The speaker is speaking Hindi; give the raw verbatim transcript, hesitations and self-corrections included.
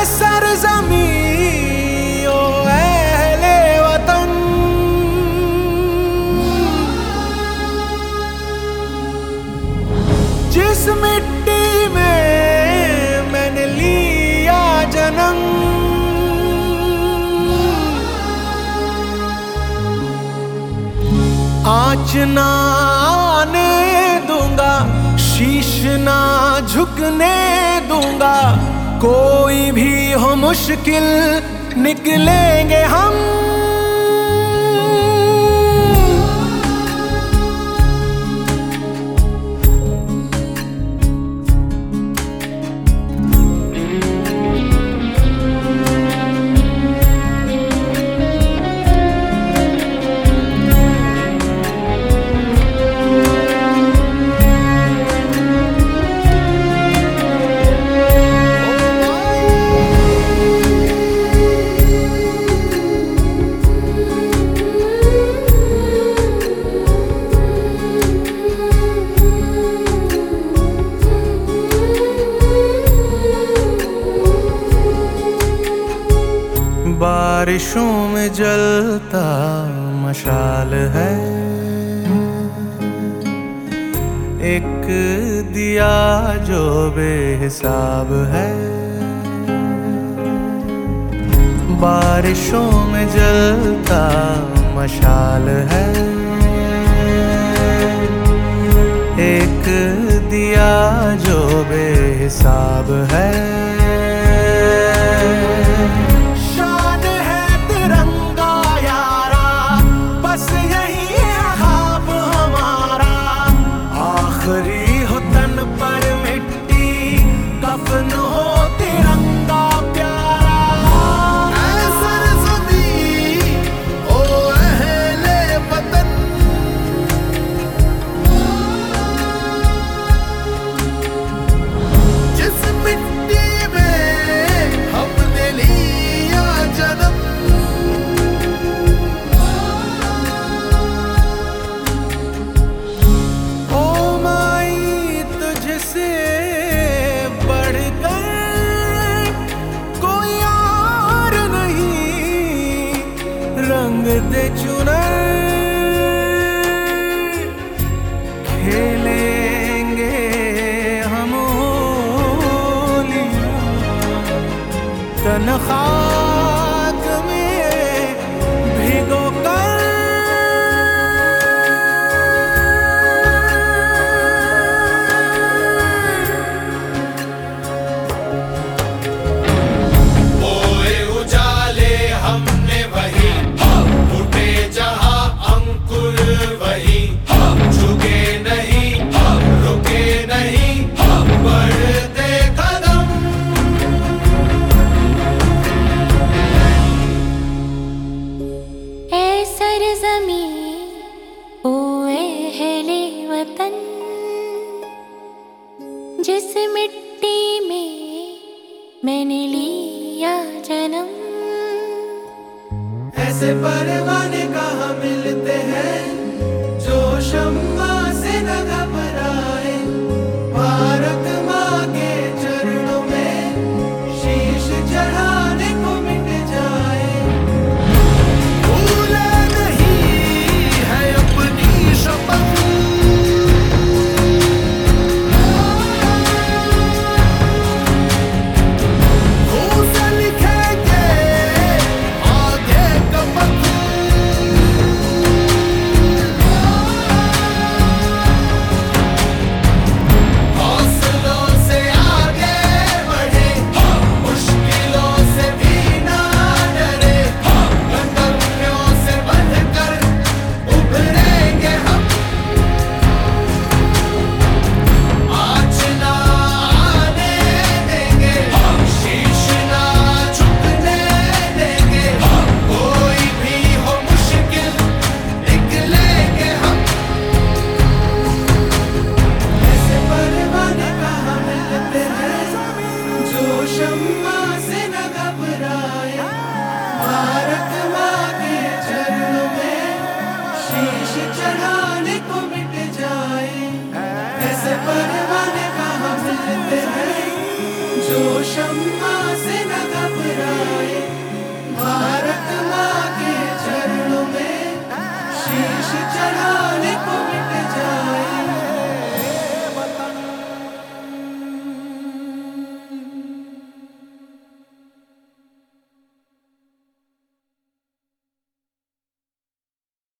सरज़मीं ओ अहले वतन, जिस मिट्टी में मैंने लिया जन्म, आँच ना आने दूंगा, शीश ना झुकने दूंगा, कोई भी हो मुश्किल निकलेंगे हम। बारिशों में जलता मशाल है, एक दिया जो बेहिसाब है। बारिशों में जलता मशाल है, एक दिया जो बेहिसाब है। आखिरी हो तन पर मिट्टी, कफन हो तिरंगा प्यारा। ऐ सरज़मीं ओ अहले वतन, जिस मिट्टी में हमने लिया जन्म, रंग दे चुनर, खेलेंगे हम होली तन्खाक में भिगो कर। ओ अहले वतन, जिस मिट्टी में मैंने लिया जन्म, ऐसे परवाने कहाँ मिलते हैं।